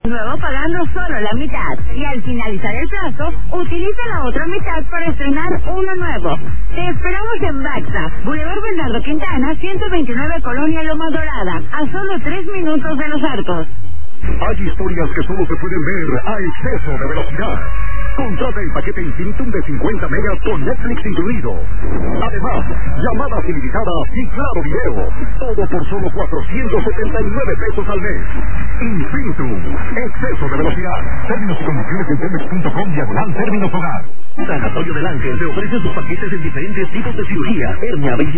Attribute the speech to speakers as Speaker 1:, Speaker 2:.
Speaker 1: Luego pagando solo la mitad y al finalizar el plazo, utiliza la otra mitad para estrenar uno nuevo. Te esperamos en Baxa, Boulevard Bernardo Quintana, 129 Colonia Loma Dorada, a solo 3 minutos de Los Arcos.
Speaker 2: Hay historias que solo se pueden ver a exceso de velocidad. Contrata el paquete Infinitum de 50 megas con Netflix incluido. Además, llamadas ilimitadas y claro video. Todo por solo 479 pesos al mes. Infinitum. Exceso de velocidad. Términos y condiciones en telmex.com/términos hogar. Sanatorio del Ángel te ofrece sus paquetes en diferentes tipos de cirugía. Hernia,